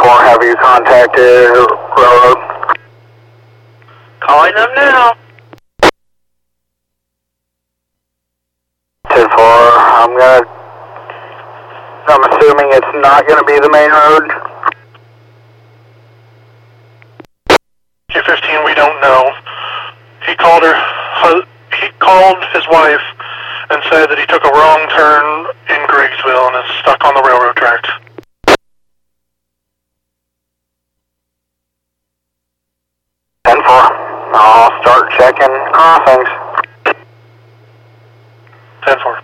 have you contacted Railroad? Calling them now. 10-4, I'm assuming it's not gonna be the main road. 215, we don't know. He called his wife and said that he took a wrong turn in Griggsville and is stuck on the railroad tracks. 10-4, I'll start checking crossings. 10-4.